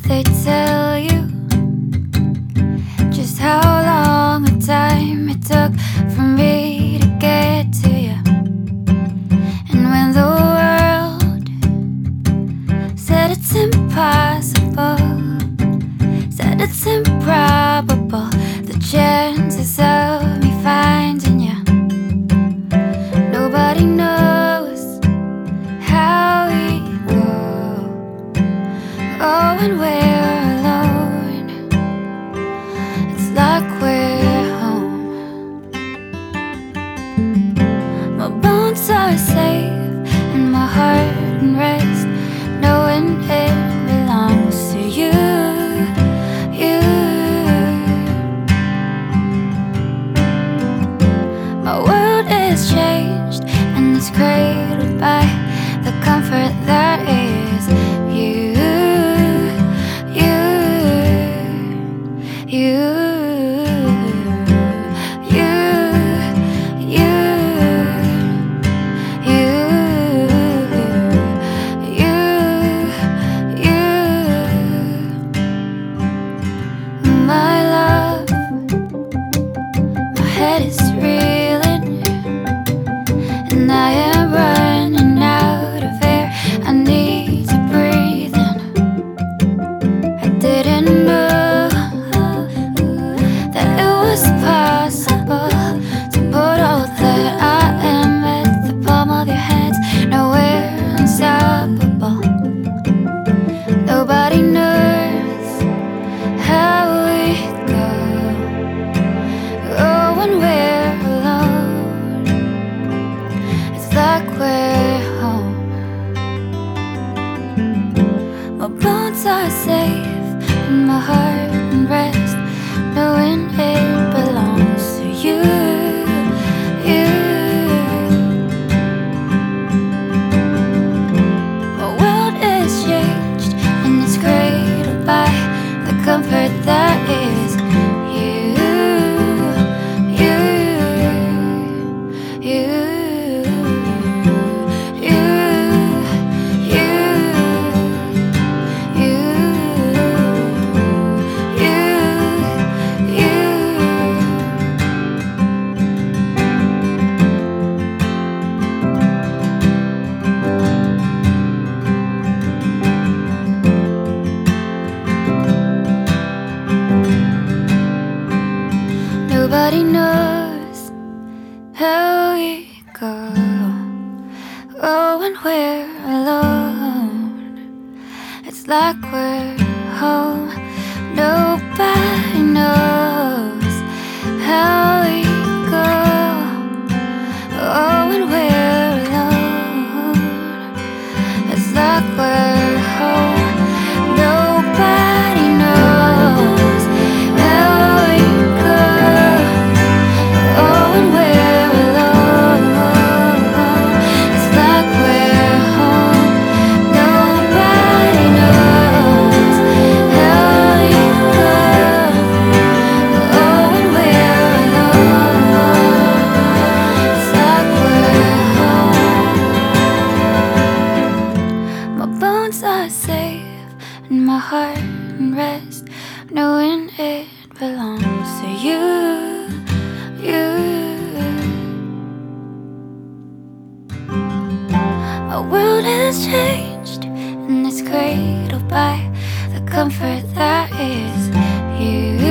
they tell you just how long a time it took for me to get to you. And when the world said it's impossible, said it's improbable, the chances of me finding you, nobody knows how we go. Oh, and we're alone, it's like we're home. My bones are safe and my heart in rest, knowing it belongs to you, you. My world is changed and it's cradled by the comfort that is you, you, you, you, you, you. My love, my head is reeling, and I am running out of air. I need to breathe in. I didn't know that it was possible to put all that I am at the palm of your hands. No, we're unstoppable. Nobody knows how we go. Oh, when we're alone, it's like we're home. My bones are safe and my heart in rest, knowing it belongs to you, you. My world is changed and it's cradled by the comfort that is you, you, you, you, you, you, you. Nobody knows how we go. Oh, when we're alone, it's like we're home. Nobody knows how we go. Oh, when we're alone, it's like we're home. Nobody knows how we go. Oh, when we're alone, it's like we're home. Nobody knows how we go. Oh, when we're alone, it's like we're home. My bones are safe and my heart in rest, knowing it belongs to you, you. My world has changed and it's cradled by the comfort that is you.